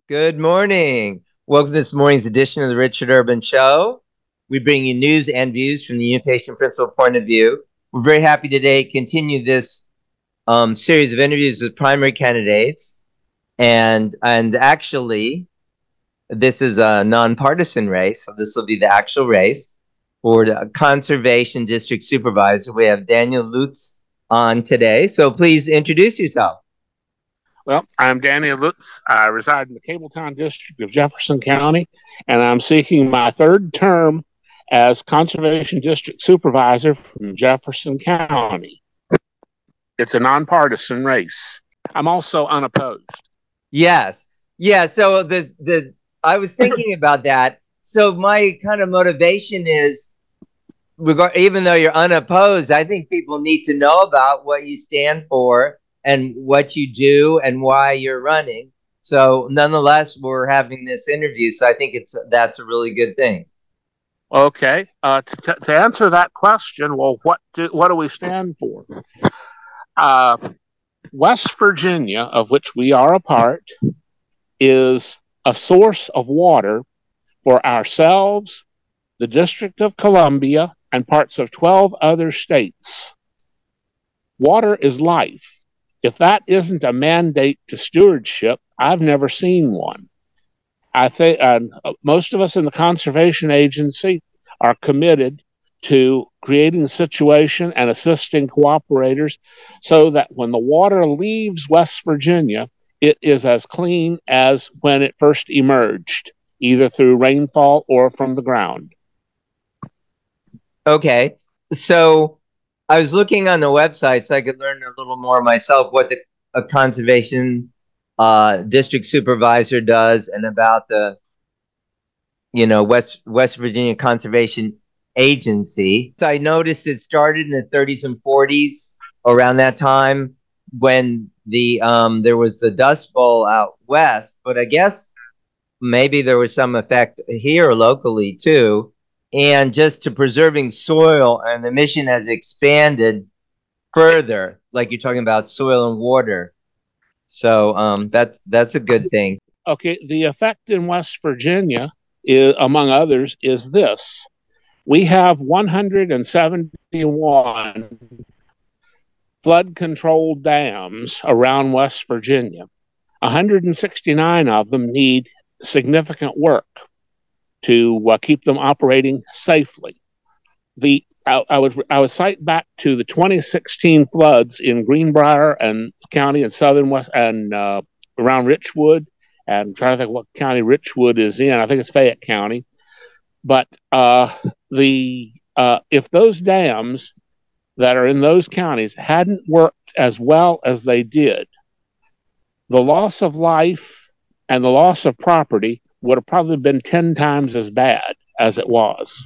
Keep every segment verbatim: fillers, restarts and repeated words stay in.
Good morning. Welcome to this morning's edition of the Richard Urban Show. We bring you news and views from the Unification Principle point of view. We're very happy today to continue this um, series of interviews with primary candidates. And, and actually, this is a nonpartisan race, so this will be the actual race. For the Conservation District Supervisor, we have Daniel Lutz on today. So please introduce yourself. Well, I'm Daniel Lutz. I reside in the Cabletown District of Jefferson County, and I'm seeking my third term as Conservation District Supervisor from Jefferson County. It's a nonpartisan race. I'm also unopposed. Yes. Yeah. So the the I was thinking about that. So my kind of motivation is, regard, even though you're unopposed, I think people need to know about what you stand for and what you do and why you're running. So nonetheless, we're having this interview. So I think it's that's a really good thing. Okay. Uh, to, to answer that question, well, what do, what do we stand for? Uh, West Virginia, of which we are a part, is a source of water for ourselves, the District of Columbia, and parts of twelve other states. Water is life. If that isn't a mandate to stewardship, I've never seen one. I think uh, most of us in the Conservation Agency are committed to creating a situation and assisting cooperators so that when the water leaves West Virginia, it is as clean as when it first emerged, either through rainfall or from the ground. Okay. So I was looking on the website so I could learn a little more myself what the a conservation uh, district supervisor does and about the you know West West Virginia Conservation Agency. So I noticed it started in the thirties and forties, around that time when the um, there was the Dust Bowl out west, but I guess maybe there was some effect here locally too. And just to preserving soil, and the mission has expanded further, like you're talking about soil and water. So um, that's that's a good thing. Okay, the effect in West Virginia, is, among others, is this. We have one hundred seventy-one flood control dams around West Virginia. one hundred sixty-nine of them need significant work to uh, keep them operating safely. The I, I would I would cite back to the twenty sixteen floods in Greenbrier and County and Southern West and uh, around Richwood. And I'm trying to think what county Richwood is in. I think it's Fayette County. But uh, the uh, if those dams that are in those counties hadn't worked as well as they did, the loss of life and the loss of property would have probably been ten times as bad as it was.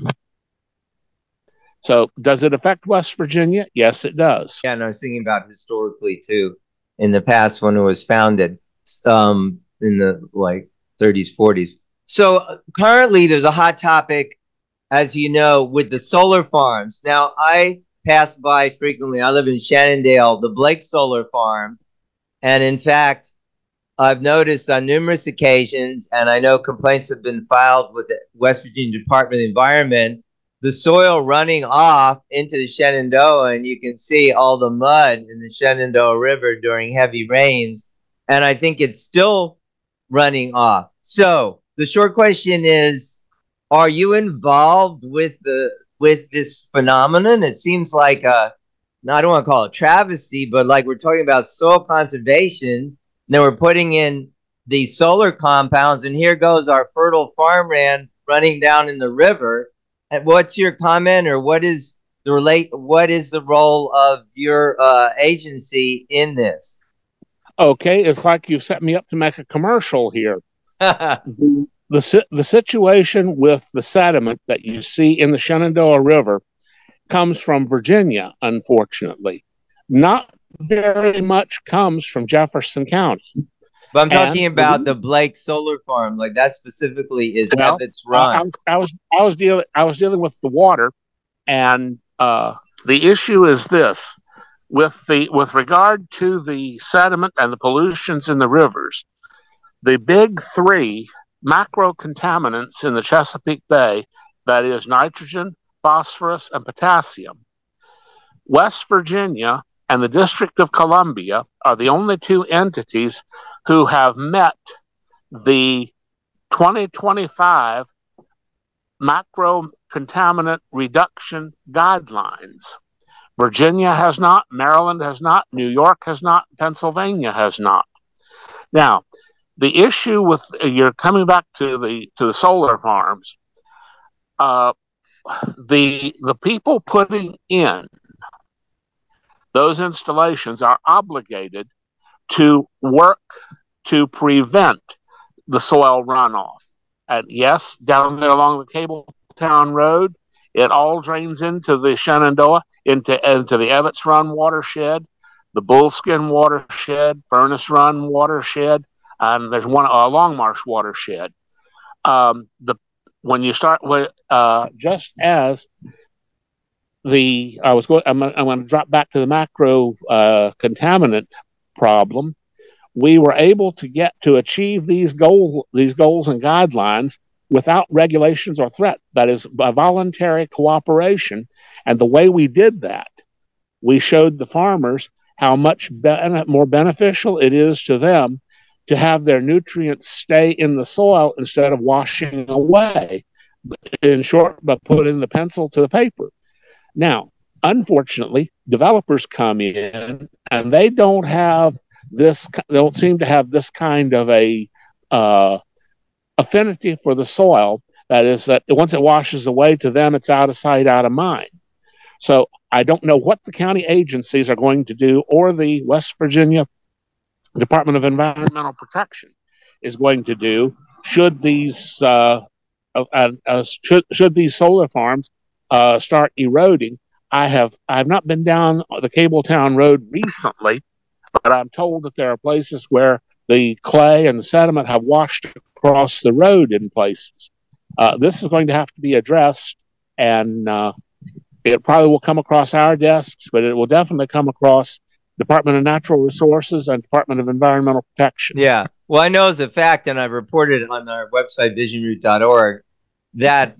So, does it affect West Virginia? Yes, it does. Yeah, and I was thinking about historically too, in the past when it was founded, um, in the like thirties, forties. So uh, currently, there's a hot topic, as you know, with the solar farms. Now, I pass by frequently. I live in Shannondale, the Blake Solar Farm, and in fact, I've noticed on numerous occasions, and I know complaints have been filed with the West Virginia Department of the Environment, the soil running off into the Shenandoah, and you can see all the mud in the Shenandoah River during heavy rains, and I think it's still running off. So the short question is, are you involved with the with this phenomenon? It seems like a, I don't want to call it travesty, but like we're talking about soil conservation, then we're putting in these solar compounds, and here goes our fertile farmland running down in the river. And what's your comment, or what is the relate? What is the role of your uh, agency in this? Okay, it's like you've set me up to make a commercial here. the, the, the situation with the sediment that you see in the Shenandoah River comes from Virginia, unfortunately. Not very much comes from Jefferson County. But I'm talking And about the Blake Solar Farm, like that specifically is well, Ebbets I, Run. I, was I was dealing I was dealing with the water, and uh, the issue is this: with the with regard to the sediment and the pollutions in the rivers, the big three macro contaminants in the Chesapeake Bay, that is nitrogen, phosphorus, and potassium. West Virginia and the District of Columbia are the only two entities who have met the twenty twenty-five macro contaminant reduction guidelines. Virginia has not, Maryland has not, New York has not, Pennsylvania has not. Now, the issue with, you're coming back to the to the solar farms, uh, the the people putting in those installations are obligated to work to prevent the soil runoff. And yes, down there along the Cabletown Road, it all drains into the Shenandoah, into, into the Evetts Run watershed, the Bullskin watershed, Furnace Run watershed, and there's one, a Long Marsh watershed. Um, the when you start with, uh, just as the, I was going, I'm, I'm going to drop back to the macro uh, contaminant problem. We were able to get to achieve these goal these goals and guidelines without regulations or threat. That is by voluntary cooperation. And the way we did that, we showed the farmers how much be- more beneficial it is to them to have their nutrients stay in the soil instead of washing away. In short, by putting the pencil to the paper. Now, unfortunately, developers come in and they don't have this, they don't seem to have this kind of a uh, affinity for the soil. That is, that once it washes away, to them, it's out of sight, out of mind. So I don't know what the county agencies are going to do, or the West Virginia Department of Environmental Protection is going to do should these uh, uh, uh, should, should these solar farms uh, start eroding. I have I have not been down the Cabletown Road recently, but I'm told that there are places where the clay and the sediment have washed across the road in places. Uh, this is going to have to be addressed, and uh, it probably will come across our desks, but it will definitely come across Department of Natural Resources and Department of Environmental Protection. Yeah. Well, I know as a fact, and I've reported it on our website, vision root dot org, that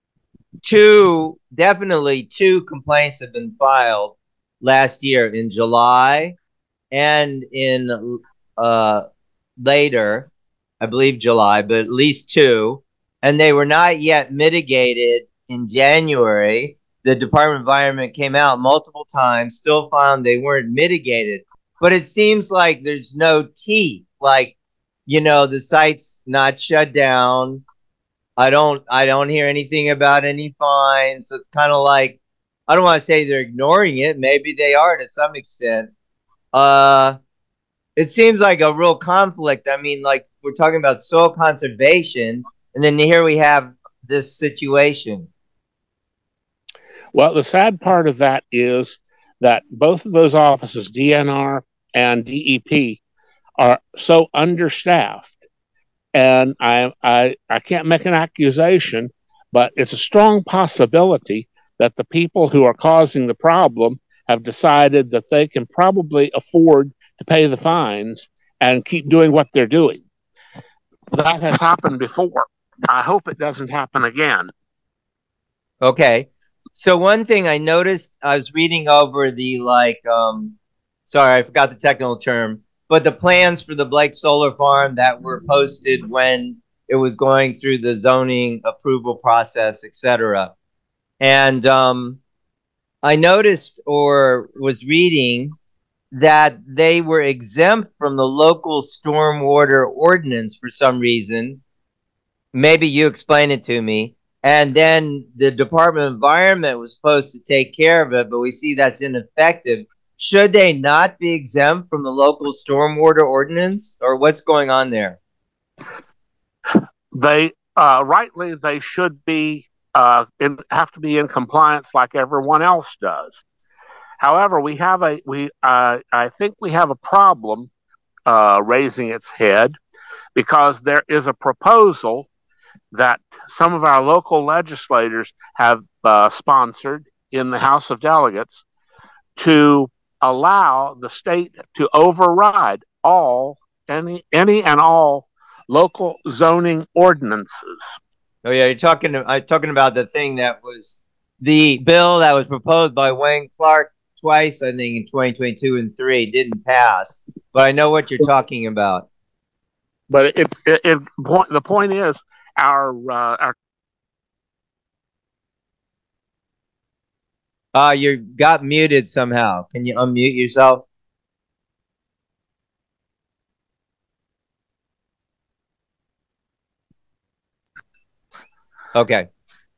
two, definitely two complaints have been filed last year in July and in uh, later, I believe July, but at least two, and they were not yet mitigated in January. The Department of Environment came out multiple times, still found they weren't mitigated. But it seems like there's no teeth. Like, you know, the site's not shut down. I don't I don't hear anything about any fines. So it's kind of like, I don't want to say they're ignoring it. Maybe they are to some extent. Uh it seems like a real conflict. I mean, like, we're talking about soil conservation, and then here we have this situation. Well, the sad part of that is that both of those offices, D N R and D E P, are so understaffed. And I, I, I can't make an accusation, but it's a strong possibility that the people who are causing the problem have decided that they can probably afford to pay the fines and keep doing what they're doing. That has happened before. I hope it doesn't happen again. Okay. So one thing I noticed, I was reading over the, like, um, sorry, I forgot the technical term, but the plans for the Blake Solar Farm that were posted when it was going through the zoning approval process, et cetera. And um, I noticed or was reading that they were exempt from the local stormwater ordinance for some reason. Maybe you explain it to me. And then the Department of Environment was supposed to take care of it, but we see that's ineffective. Should they not be exempt from the local stormwater ordinance, or what's going on there? They uh, rightly they should be uh, in, have to be in compliance like everyone else does. However, we have a we uh, I think we have a problem uh, raising its head, because there is a proposal that some of our local legislators have uh, sponsored in the House of Delegates to allow the state to override all any any and all local zoning ordinances. Oh yeah, you're talking. I'm talking about the thing that was the bill that was proposed by Wayne Clark twice, I think, in twenty twenty-two and three, didn't pass. But I know what you're talking about. But it, it, it point, the point is, our uh, our Uh, you got muted somehow. Can you unmute yourself? Okay.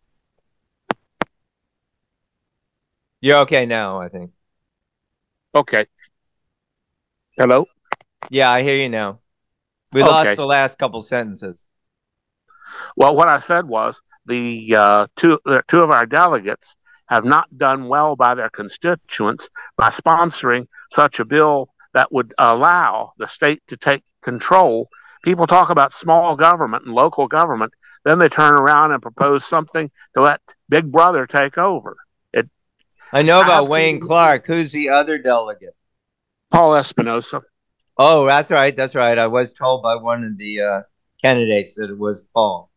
You're okay now, I think. okay. Hello. Yeah, I hear you now. We lost Okay. the last couple sentences. Well, what I said was the uh, two uh, two of our delegates have not done well by their constituents by sponsoring such a bill that would allow the state to take control. People talk about small government and local government, then they turn around and propose something to let Big Brother take over. It I know about Wayne absolutely. Clark. Who's the other delegate? Paul Espinosa. Oh, that's right. That's right. I was told by one of the uh, candidates that it was Paul.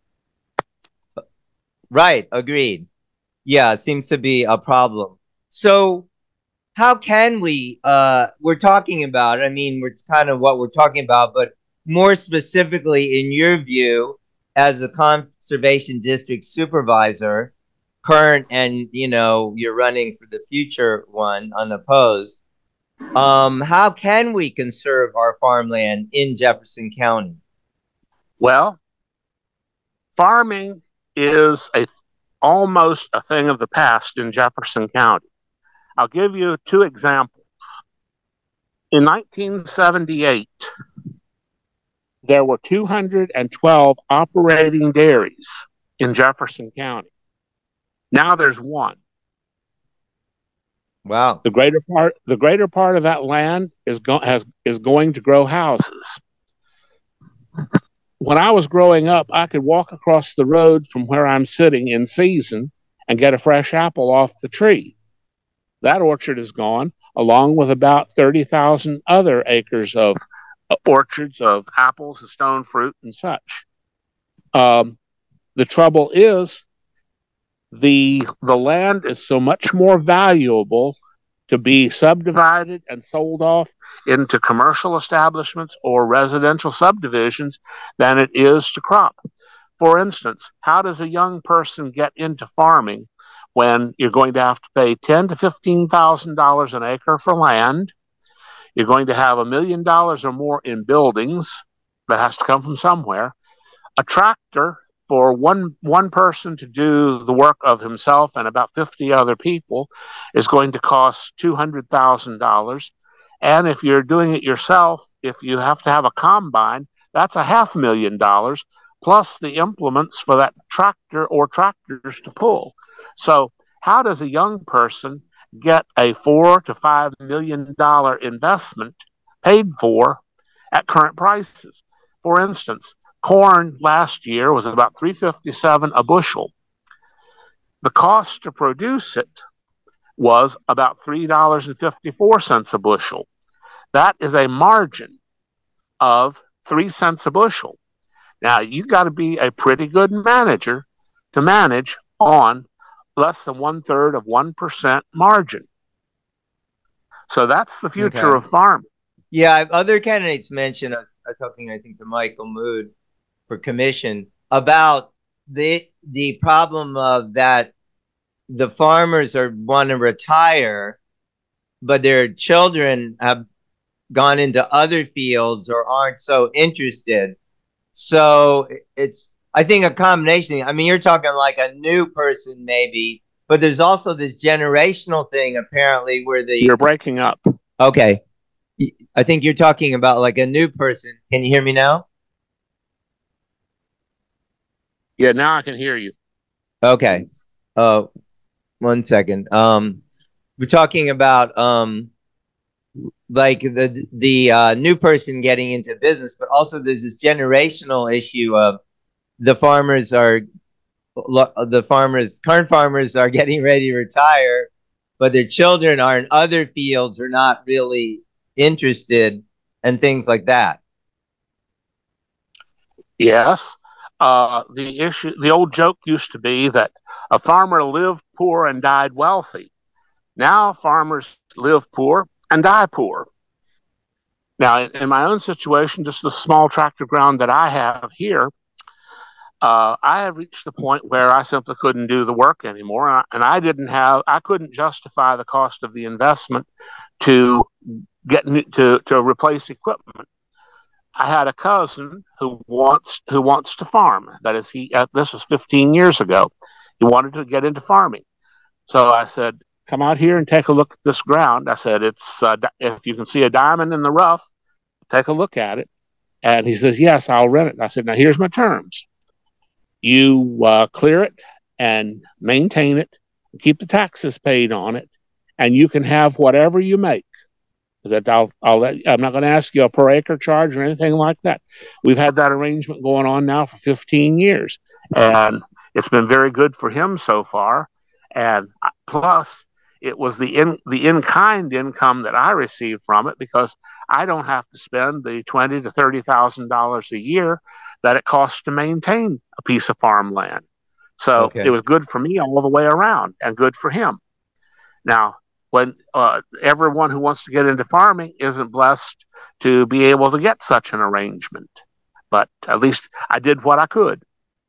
Right. Agreed. Yeah, it seems to be a problem. So, how can we? Uh, we're talking about. I mean, it's kind of what we're talking about, but more specifically, in your view, as a conservation district supervisor, current, and you know, you're running for the future one unopposed. Um, how can we conserve our farmland in Jefferson County? Well, farming is a almost a thing of the past in Jefferson County. I'll give you two examples. In nineteen seventy-eight, there were two hundred twelve operating dairies in Jefferson County. Now there's one. Wow. The greater part, the greater part of that land is go, has is going to grow houses. When I was growing up, I could walk across the road from where I'm sitting in season and get a fresh apple off the tree. That orchard is gone, along with about thirty thousand other acres of orchards of apples and stone fruit and such. Um, the trouble is the the land is so much more valuable to be subdivided and sold off into commercial establishments or residential subdivisions than it is to crop. For instance, how does a young person get into farming when you're going to have to pay ten to fifteen thousand dollars an acre for land? You're going to have a million dollars or more in buildings that has to come from somewhere. A tractor for one one person to do the work of himself and about fifty other people is going to cost two hundred thousand dollars. And if you're doing it yourself, if you have to have a combine, that's a half million dollars plus the implements for that tractor or tractors to pull. So, how does a young person get a four to five million dollar investment paid for at current prices? For instance, corn last year was about three fifty-seven a bushel. The cost to produce it was about three dollars and fifty-four cents a bushel. That is a margin of three cents a bushel. Now, you got to be a pretty good manager to manage on less than one third of one percent margin. So that's the future Okay. of farming. Yeah, other candidates mentioned. I was, I was talking, I think, to Michael Mood for commission about the the problem of that the farmers are want to retire, but their children have gone into other fields or aren't so interested. So it's, I think, a combination. I mean, you're talking like a new person maybe, but there's also this generational thing apparently where the You're breaking up. okay, I think you're talking about like a new person. Can you hear me now? Yeah, now I can hear you. Okay. Uh, one second. Um, we're talking about um like the the uh, new person getting into business, but also there's this generational issue of the farmers are the farmers current farmers are getting ready to retire, but their children are in other fields are not really interested and things like that. Yes. Uh, the issue, the old joke used to be that a farmer lived poor and died wealthy. Now farmers live poor and die poor. Now, in, in my own situation, just the small tract of ground that I have here, uh, I have reached the point where I simply couldn't do the work anymore, and I, and I didn't have, I couldn't justify the cost of the investment to get to to replace equipment. I had a cousin who wants who wants to farm. That is, he. Uh, this was fifteen years ago. He wanted to get into farming, so I said, "Come out here and take a look at this ground." I said, "It's uh, if you can see a diamond in the rough, take a look at it." And he says, "Yes, I'll rent it." And I said, "Now here's my terms. You uh, clear it and maintain it, keep the taxes paid on it, and you can have whatever you make. Is that I'll, I'll let, I'm not going to ask you a per acre charge or anything like that. We've had that arrangement going on now for fifteen years, and it's been very good for him so far. And plus, it was the in the in kind income that I received from it because I don't have to spend the twenty to thirty thousand dollars a year that it costs to maintain a piece of farmland. So it Okay. was good for me all the way around, and good for him. Now, when uh, everyone who wants to get into farming isn't blessed to be able to get such an arrangement, but at least I did what I could.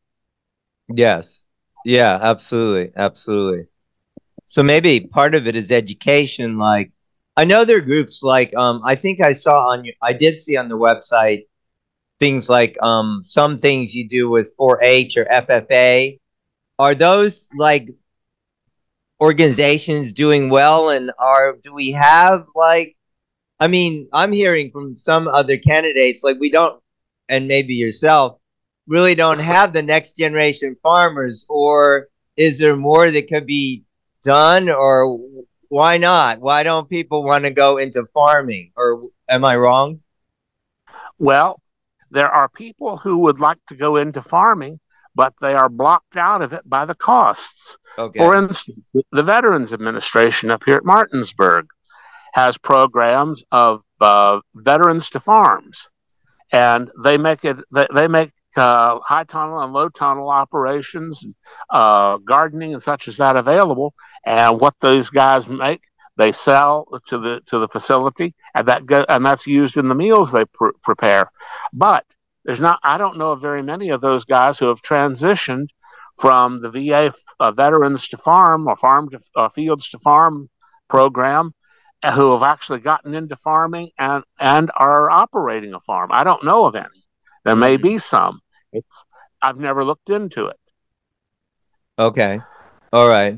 Yes. Yeah, absolutely. Absolutely. So maybe part of it is education. Like, I know there are groups like, um, I think I saw on your, I did see on the website things like, um, some things you do with four H or F F A. Are those like organizations doing well? And are, do we have like, I mean, I'm hearing from some other candidates, like we don't, and maybe yourself, really don't have the next generation farmers, or is there more that could be done, or why not? Why don't people want to go into farming? Or am I wrong? Well, there are people who would like to go into farming, but they are blocked out of it by the costs. For Okay. instance, the Veterans Administration up here at Martinsburg has programs of uh, veterans to farms, and they make it they, they make uh, high tunnel and low tunnel operations, uh, gardening and such as that available. And what those guys make, they sell to the to the facility, and that go, and that's used in the meals they pr- prepare. But there's not. I don't know of very many of those guys who have transitioned from the V A uh, Veterans to Farm or Farm to uh, Fields to Farm program, who have actually gotten into farming and and are operating a farm. I don't know of any. There may Mm, be some. It's I've never looked into it. okay. All right.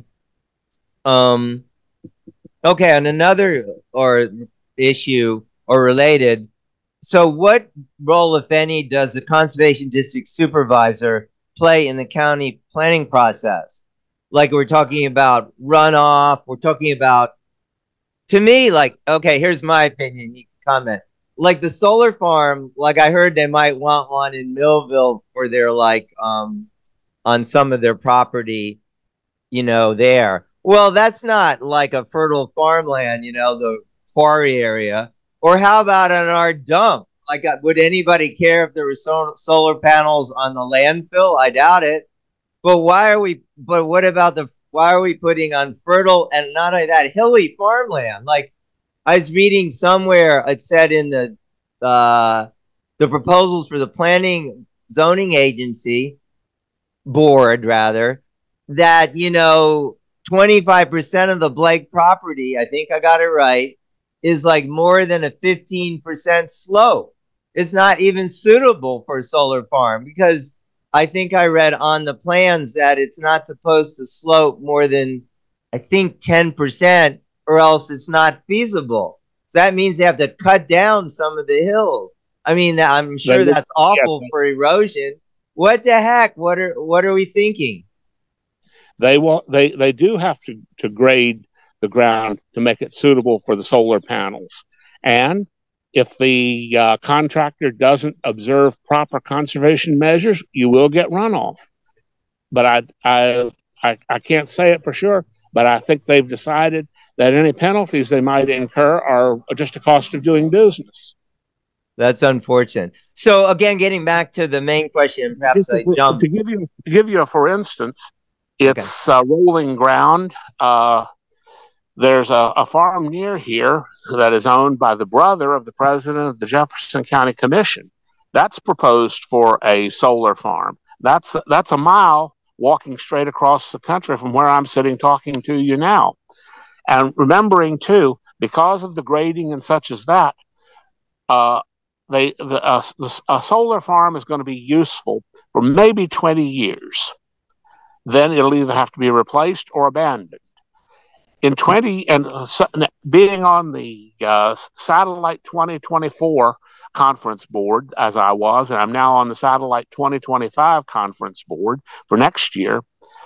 Um, okay. And another or issue or related. So, what role, if any, does the conservation district supervisor play in the county planning process? Like we're talking about runoff, we're talking about, to me, like, okay, here's my opinion. You can comment. Like the solar farm, like I heard they might want one in Millville for their like um on some of their property, you know, there. Well, that's not like a fertile farmland, you know, the quarry area. Or how about on our dump? Like, uh, would anybody care if there were so- solar panels on the landfill? I doubt it. But why are we? But what about the? Why are we putting on fertile and not only that hilly farmland? Like I was reading somewhere, it said in the uh, the proposals for the planning zoning agency board rather, that you know twenty-five percent of the Blake property, I think I got it right, is like more than a fifteen percent slope. It's not even suitable for a solar farm because I think I read on the plans that it's not supposed to slope more than, I think, ten percent, or else it's not feasible. So that means they have to cut down some of the hills. I mean, I'm They sure would, that's yeah, awful for erosion. What the heck? What are what are we thinking? they will. They they do have to to grade the ground to make it suitable for the solar panels. And if the uh, contractor doesn't observe proper conservation measures, you will get runoff. But I I I, I can't say it for sure. But I think they've decided that any penalties they might incur are just a cost of doing business. That's unfortunate. So again, getting back to the main question, perhaps Just I to, jumped. to give you to give you a for instance, Okay. it's uh, rolling ground. Uh, there's a, a farm near here that is owned by the brother of the president of the Jefferson County Commission. That's proposed for a solar farm. That's that's a mile walking straight across the country from where I'm sitting talking to you now. And remembering too, because of the grading and such as that, uh, they the, uh, the a solar farm is going to be useful for maybe twenty years. Then it'll either have to be replaced or abandoned. In twenty and uh, being on the uh, Satellite twenty twenty-four conference board as I was, and I'm now on the Satellite twenty twenty-five conference board for next year,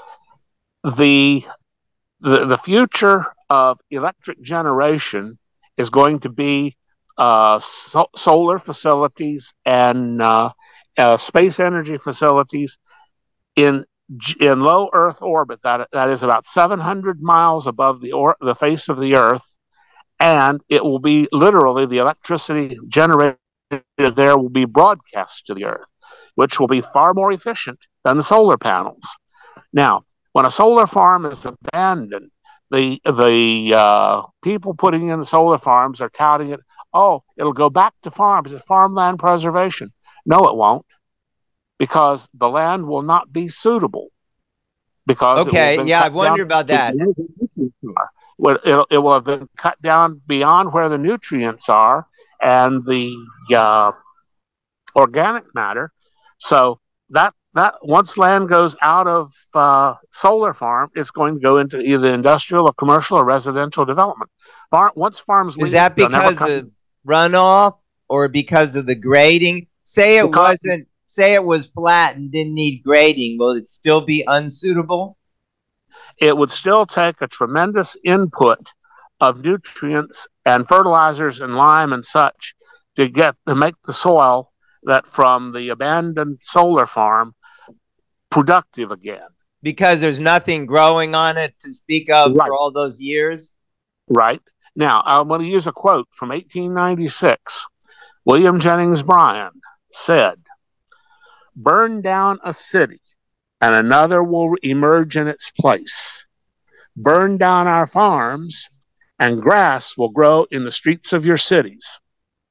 the the, the future of electric generation is going to be uh, so- solar facilities and uh, uh, space energy facilities in in low Earth orbit. That that is about seven hundred miles above the or, the face of the Earth, and it will be literally the electricity generated there will be broadcast to the Earth, which will be far more efficient than the solar panels. Now, when a solar farm is abandoned, the the uh, people putting in the solar farms are touting it. Oh, it'll go back to farms. It's farmland preservation. No, it won't, because the land will not be suitable because it will have Okay. been Yeah, cut I've down wondered about to that. where the nutrients are. Well, it'll, it will have been cut down beyond where the nutrients are and the uh, organic matter. So that that once land goes out of uh, solar farm, it's going to go into either industrial or commercial or residential development. Far, once farms Is leave, that they'll never because come of runoff or because of the grading? Say it because wasn't, say it was flat and didn't need grading. Will it still be unsuitable? it would still take a tremendous input of nutrients and fertilizers and lime and such to get to make the soil that from the abandoned solar farm productive again. Because there's nothing growing on it to speak of for Right, all those years? right. Now, I'm going to use a quote from eighteen ninety-six. William Jennings Bryan said, "Burn down a city and another will emerge in its place. Burn down our farms and grass will grow in the streets of your cities."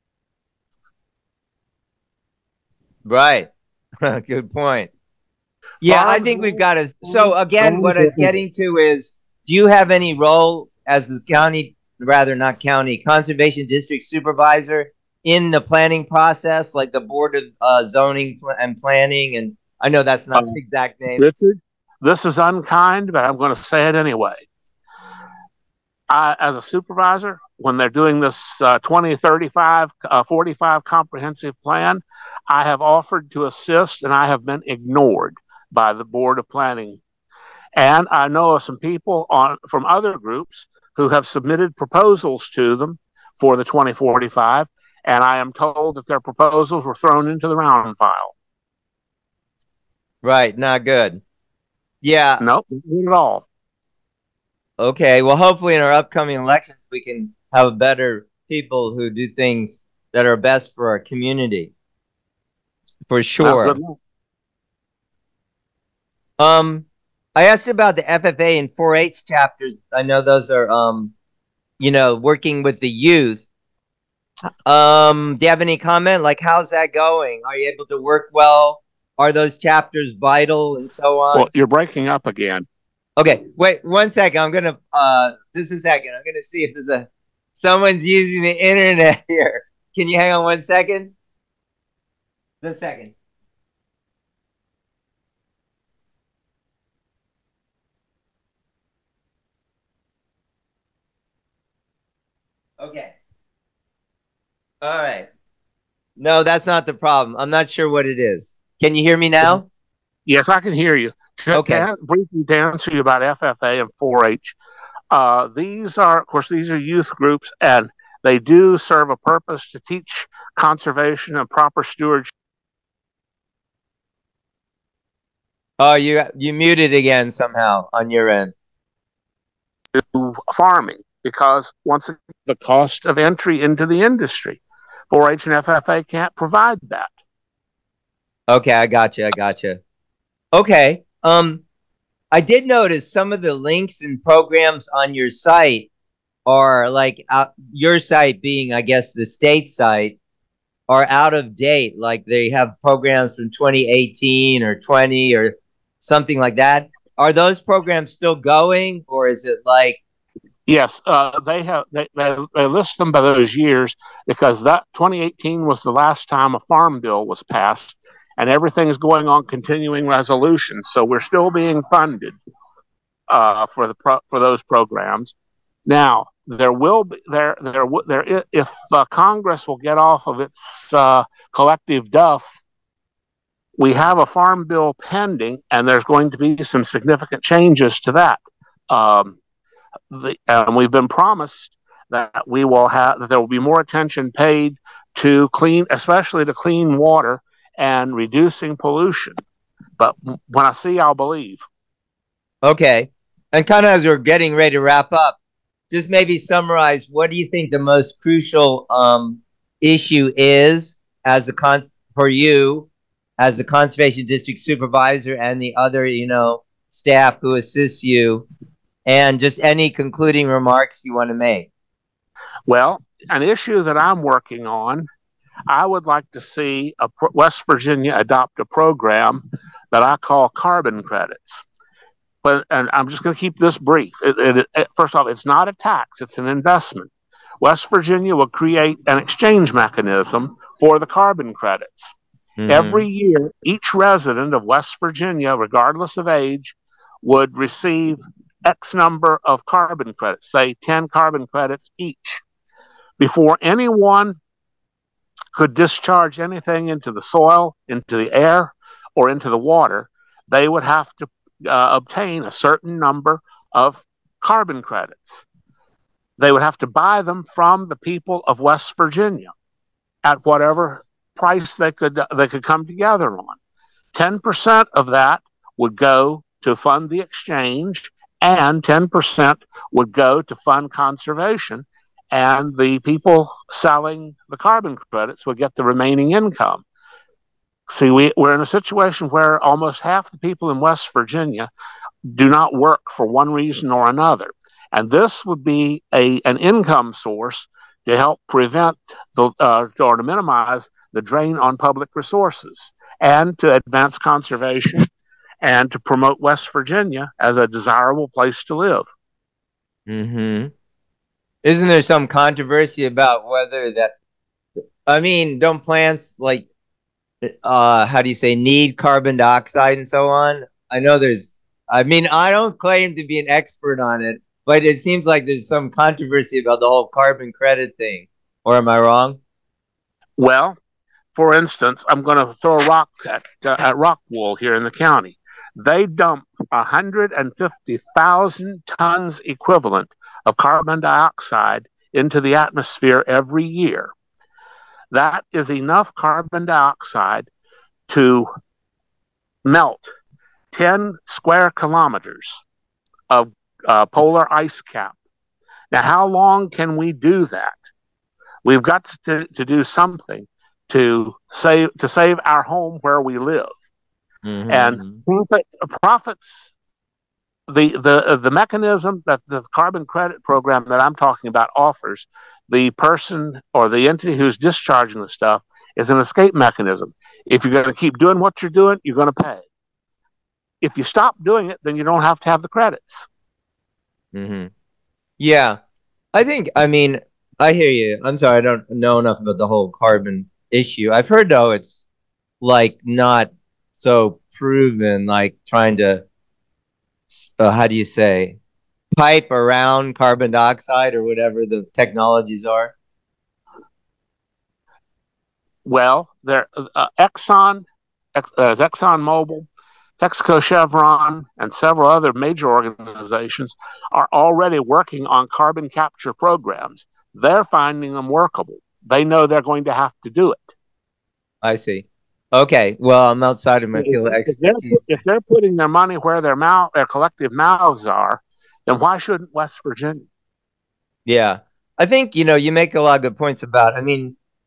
Right. Good point. Yeah, I Farms think we've will got to. So again, farms what will it's getting to is, do you have any role as the county, rather not county, conservation district supervisor in the planning process, like the board of uh, zoning and planning? And I know that's uh, not the exact name. Richard, this is unkind, but I'm going to say it anyway. I, as a supervisor, when they're doing this uh, twenty thirty-five, uh, forty-five comprehensive plan, I have offered to assist and I have been ignored by the Board of Planning. And I know of some people on from other groups who have submitted proposals to them for the twenty forty-five, and I am told that their proposals were thrown into the round file. Right, not good. Yeah. No, not at all. Okay. Well, hopefully in our upcoming elections, we can have better people who do things that are best for our community, for Well, good sure. luck. Um, I asked about the F F A and four H chapters. I know those are, um, you know, working with the youth. Um, do you have any comment? Like, how's that going? Are you able to work well? Are those chapters vital and so Well, on? you're breaking up again. Okay, wait one second. I'm gonna uh, just a second. I'm gonna see if there's a someone's using the internet here. Can you hang on one second? Just a second. Okay. All right. No, that's not the problem. I'm not sure what it is. Can you hear me now? Yes, I can hear you. To, Okay. to briefly to answer you about F F A and four H, uh, these are, of course, these are youth groups, and they do serve a purpose to teach conservation and proper stewardship Oh, you you muted again somehow on your end. to farming, because once again, the cost of entry into the industry. four H and F F A can't provide that. Okay, I gotcha. I gotcha. Okay. Um, I did notice some of the links and programs on your site are like out, your site being, I guess, the state site are out of date. Like they have programs from twenty eighteen or twenty or something like that. Are those programs still going, or is it like? Yes, uh, they have. They, they, they list them by those years because that twenty eighteen was the last time a farm bill was passed, and everything is going on continuing resolution. So we're still being funded uh, for the pro- for those programs. Now there will be there there there if uh, Congress will get off of its uh, collective duff. We have a farm bill pending, and there's going to be some significant changes to that. Um, the, and we've been promised that we will have that there will be more attention paid to clean, especially to clean water and reducing pollution. But when I see, I'll believe. Okay. And kind of as we're getting ready to wrap up, just maybe summarize what do you think the most crucial um, issue is as a con for you as a conservation district supervisor and the other, you know, staff who assists you, and just any concluding remarks you want to make. Well, an issue that I'm working on, I would like to see a, West Virginia adopt a program that I call carbon credits. But and I'm just going to keep this brief. It, it, it, first off, it's not a tax; it's an investment. West Virginia will create an exchange mechanism for the carbon credits. Every Mm-hmm. year, each resident of West Virginia, regardless of age, would receive X number of carbon credits, say ten carbon credits each. Before anyone could discharge anything into the soil, into the air, or into the water, they would have to uh, obtain a certain number of carbon credits. They would have to buy them from the people of West Virginia at whatever price they could they could come together on. ten percent of that would go to fund the exchange, and ten percent would go to fund conservation, and the people selling the carbon credits would get the remaining income. See, we, we're in a situation where almost half the people in West Virginia do not work for one reason or another. And this would be a, an income source to help prevent the, uh, or to minimize the drain on public resources and to advance conservation and to promote West Virginia as a desirable place to live. Mm-hmm. Isn't there some controversy about whether that, I mean, don't plants like uh how do you say need carbon dioxide and so on? I know there's I mean, I don't claim to be an expert on it, but it seems like there's some controversy about the whole carbon credit thing. Or am I wrong? Well, for instance, I'm going to throw a rock at, uh, at Rockwool here in the county. They dump one hundred fifty thousand tons equivalent of carbon dioxide into the atmosphere every year. That is enough carbon dioxide to melt ten square kilometers of uh, polar ice cap. Now, how long can we do that? We've got to, to do something to save to save our home where we live. And Mm-hmm. profit, profits, the the the mechanism that the carbon credit program that I'm talking about offers, the person or the entity who's discharging the stuff is an escape mechanism. If you're going to keep doing what you're doing, you're going to pay. If you stop doing it, then you don't have to have the credits. Mm-hmm. Yeah. I think I mean I hear you. I'm sorry, I don't know enough about the whole carbon issue. I've heard though it's like not so proven, like trying to uh, how do you say pipe around carbon dioxide or whatever the technologies are. Well, there uh, Exxon, Ex, uh, Exxon Mobil, Texaco Chevron, and several other major organizations are already working on carbon capture programs. They're finding them workable. They know they're going to have to do it. I see. Okay, well, I'm outside of my If, field of if they're expertise. if they're putting their money where their mouth their collective mouths are, then why shouldn't West Virginia? Yeah, I think you know you make a lot of good points about. I mean,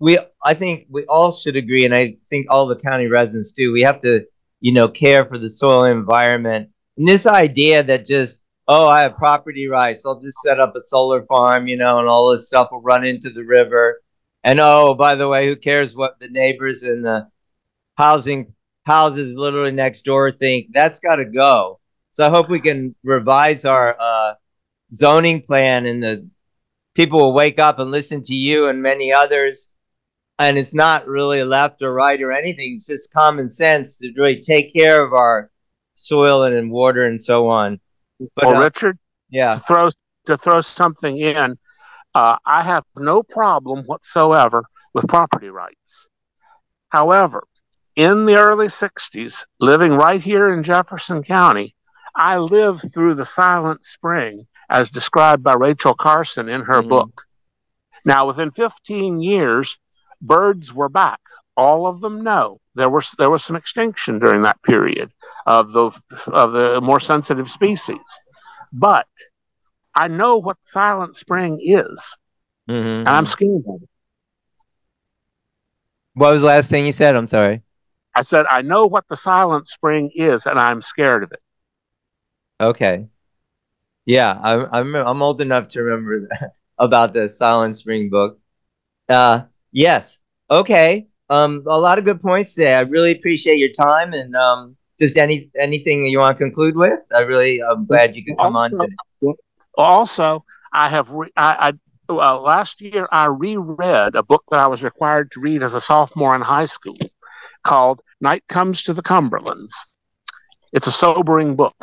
we I think we all should agree, and I think all the county residents do. We have to, you know, care for the soil and environment. And this idea that just, oh, I have property rights, I'll just set up a solar farm, you know, and all this stuff will run into the river. And oh, by the way, who cares what the neighbors and the housing houses literally next door think? That's got to go. So I hope we can revise our uh, zoning plan, and the people will wake up and listen to you and many others, and it's not really left or right or anything. It's just common sense to really take care of our soil and water and so on. But Well, uh, Richard, to yeah. throw to throw something in, uh, I have no problem whatsoever with property rights. However, in the early sixties, living right here in Jefferson County, I lived through the Silent Spring as described by Rachel Carson in her Mm, book. Now, within fifteen years, birds were back. All of them, no. There was there was some extinction during that period of the of the more sensitive species. But I know what Silent Spring is, and I'm mm-hmm. scared of it. What was the last thing you said? I'm sorry. I said I know what the Silent Spring is, and I'm scared of it. Okay. Yeah, I'm I'm I'm old enough to remember that, about the Silent Spring book. Uh, yes. Okay. Um, a lot of good points today. I really appreciate your time, and um, just any anything you want to conclude with. I really I'm glad you could come on Also, today. also, I have re- I, I uh, last year I reread a book that I was required to read as a sophomore in high school called Night Comes to the Cumberlands. It's a sobering book.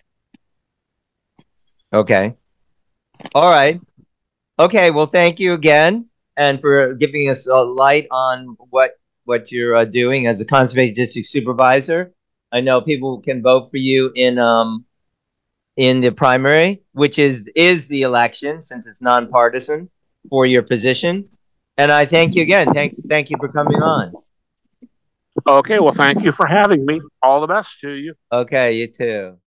Okay. All right. Okay. Well, thank you again, and for giving us a light on what what you're uh, doing as a conservation district supervisor. I know people can vote for you in um in the primary, which is is the election since it's nonpartisan for your position. And I thank you again. Thanks. Thank you for coming on. Okay, well, thank you for having me. All the best to you. Okay. You too.